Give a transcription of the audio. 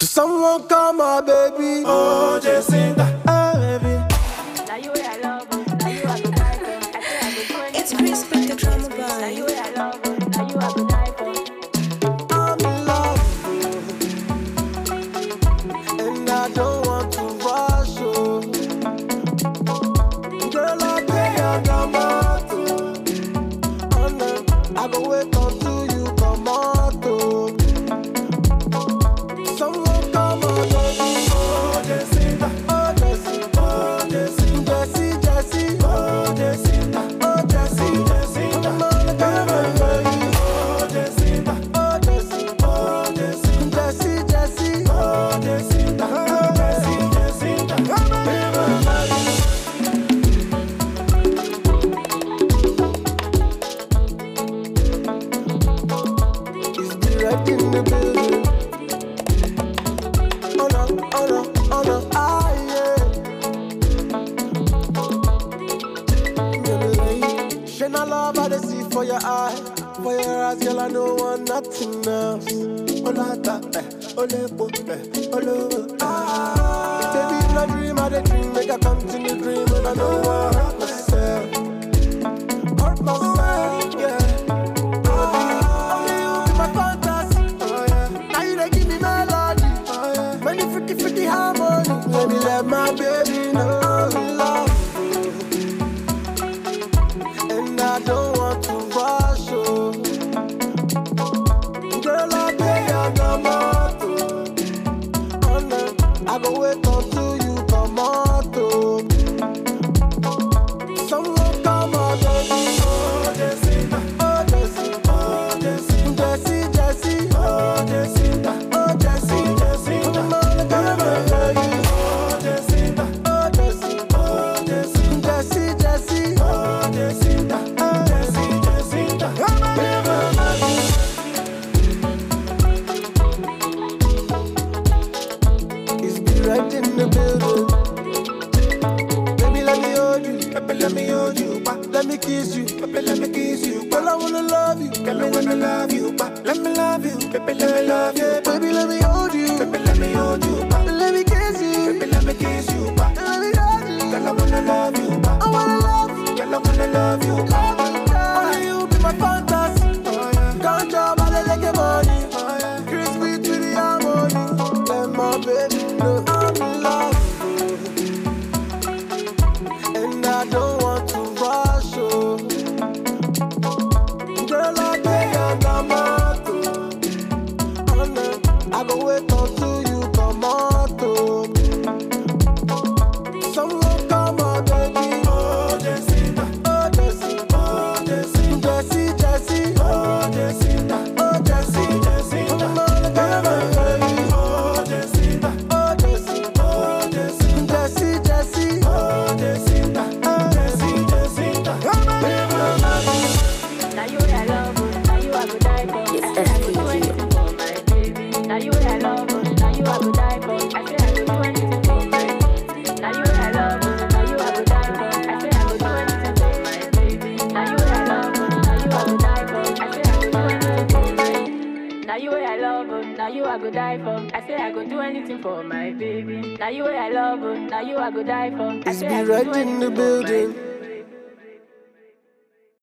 Someone call my baby. Oh, Jacinta. Hey, baby. Now you I love, now you I go die for. I say I go 20. It's Chris with the drama Now you boy. I love, now you I go die for. I'm in love, and I don't want to rush you. Girl, I think I got my oh no, I go wait until you come out. Someone come on, baby. Oh, Jacinta. Oh, Jessie. Oh, Jacinta. Jessie, Jessie. Oh, Jacinta. Oh, Jessie. Jacinta. Come on, come on, baby. Oh, Jacinta. Oh, Jessie. Oh, Jacinta. Jessie, Jessie. Oh, Jacinta. Jacinta. It's the red in the building. Oh no, oh no, oh no, ah yeah. Shine a love I dey see for your eye, for your eyes, girl I don't want nothing else. Oh lata, oh lepo, oh lo, ah. Baby in a dream, I dey dream, make I come to the dream, and I don't want hurt myself, yeah. Only you be my fantasy. Oh, yeah. Now you dey give me melody. Oh, yeah. When you freaky harmony. Let me let my baby know I'm in love. And I don't want to rush you. Girl, I think I got my oh no, I go wait until you come out. Someone come on, baby. Oh, Jacinta. Oh, Jessie. Oh, Jacinta. Jessie, Jessie. Oh, Jacinta. Oh, Jessie. Jacinta. Come on, come on, baby. Oh, Jacinta. Oh, Jessie. Oh, Jacinta. Jessie, Jessie. Oh, Jacinta. Jacinta. It's the right in the building. Baby, let me hold you. Baby, let me hold you back. Let me kiss you. Baby, let me kiss you back. Girl, I wanna love you. Girl, I wanna love you back. Let me love you. Baby, let me love you back. Baby, let me hold you. Baby, let me hold you back. Let me kiss you. Baby, let me kiss you back. Let me hold you. Girl, I wanna love you back. I wanna love you. Girl, I wanna love you back. Love you, girl. Only you be my fantasy. Oh, yeah. Can't job, I like your money. Oh, yeah. Crispy to the harmony. Let my baby know I'm in love. And I don't want to rush you. Girl, I think I got my oh no, I go wait until you come out. Someone come on, baby. Oh, Jacinta. Oh, Jessie. Oh, Jacinta. Jessie, Jessie. Oh, Jacinta. Oh, Jessie. Jacinta. Come on, come on, baby. Oh, Jacinta. Oh, Jessie. Oh, Jacinta. Jessie, Jessie. Oh, Jacinta. Jacinta. Now you I love, now you I go die for. I say I go do anything for my baby. Now you I love, now you I go die for. I say I go do anything for my baby. Now you I love, now you I go die for. I say I go do anything for my baby. Now you I love, now you I go die for. I say I go do anything for my. Now you I love, now you I go die for. I say I go do anything for my baby. Now you I love, now you I go die for. I It's say be I go right do in the anything for my building.